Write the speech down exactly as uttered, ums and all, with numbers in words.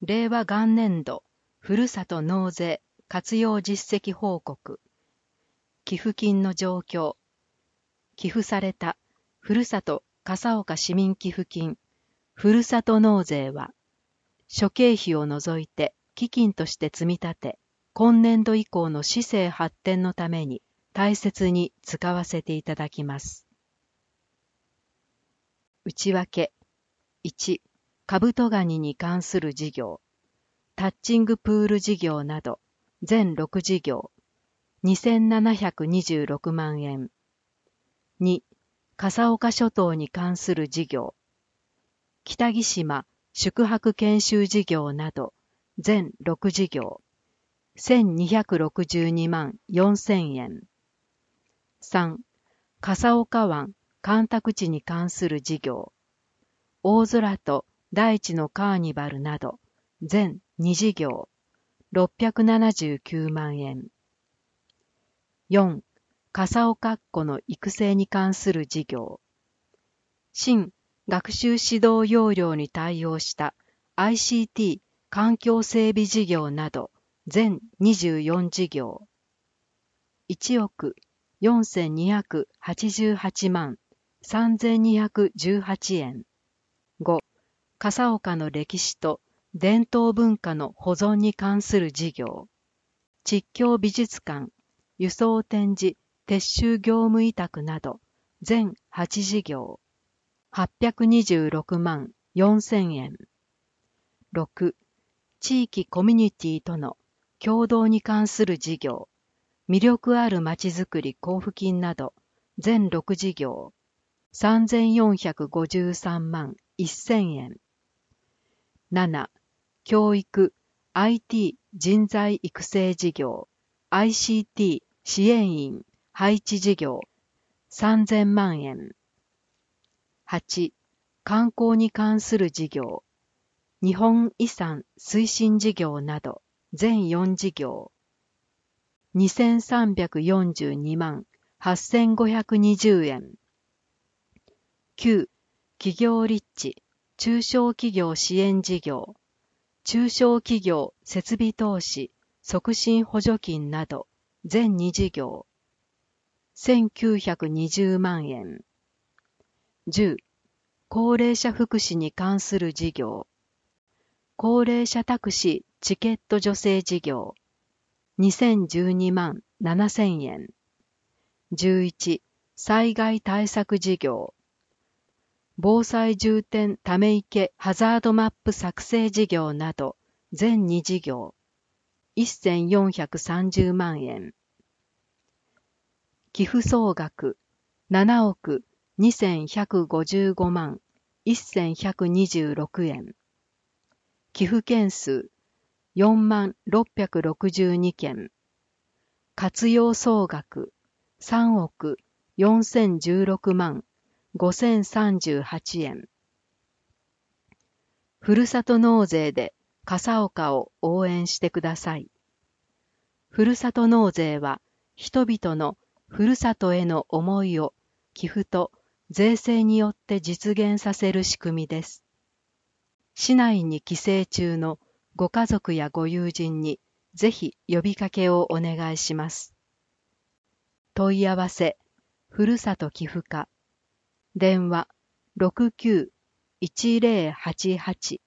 令和元年度ふるさと納税活用実績報告。寄付金の状況。寄付されたふるさと笠岡市民寄付金ふるさと納税は、諸経費を除いて基金として積み立て、今年度以降の市政発展のために大切に使わせていただきます。内訳。いち、カブトガニに関する事業、タッチングプール事業など、全ろく事業、にせんななひゃくにじゅうろくまんえん。に、笠岡諸島に関する事業、北木島宿泊研修事業など、全ろく事業、せんにひゃくろくじゅうにまんよんせんえん。さん、笠岡湾干拓地に関する事業、大空と大地のカーニバルなど、全に事業、ろっぴゃくななじゅうきゅうまんえん。よん、笠岡っ子の育成に関する事業、新学習指導要領に対応した アイシーティー 環境整備事業など、全にじゅうよん事業、いちおくよんせんにひゃくはちじゅうはちまんさんぜんにひゃくじゅうはちえん。ご、笠岡の歴史と伝統文化の保存に関する事業、実況美術館、輸送展示、撤収業務委託など、全はち事業、はっぴゃくにじゅうろくまんよんせんえん。ろく、地域コミュニティとの共同に関する事業、魅力あるまちづくり交付金など、全ろく事業、さんぜんよんひゃくごじゅうさんまんせんえん。なな、教育、アイティー 人材育成事業、アイシーティー 支援員配置事業、さんぜんまんえん。はち、観光に関する事業、日本遺産推進事業など、全よん事業、にせんさんびゃくよんじゅうにまんはっせんごひゃくにじゅうえん。きゅう、企業立地、中小企業支援事業、中小企業設備投資促進補助金など、全に事業、せんきゅうひゃくにじゅうまんえん。じゅう、高齢者福祉に関する事業、高齢者タクシーチケット助成事業、にせんじゅうにまんななせんえん。じゅういち、災害対策事業、防災重点ため池ハザードマップ作成事業など、全に事業、せんよんひゃくさんじゅうまんえん。寄付総額、ななおくにせんひゃくごじゅうごまんせんひゃくにじゅうろくえん。寄付件数、よんまんろっぴゃくろくじゅうにけん。活用総額、さんおくよんせんじゅうろくまんごせんさんじゅうはちえん。ふるさと納税で笠岡を応援してください。ふるさと納税は人々のふるさとへの思いを寄付と税制によって実現させる仕組みです。市内に帰省中のご家族やご友人にぜひ呼びかけをお願いします。問い合わせ、ふるさと寄付課、電話ろくきゅういちぜろはちはち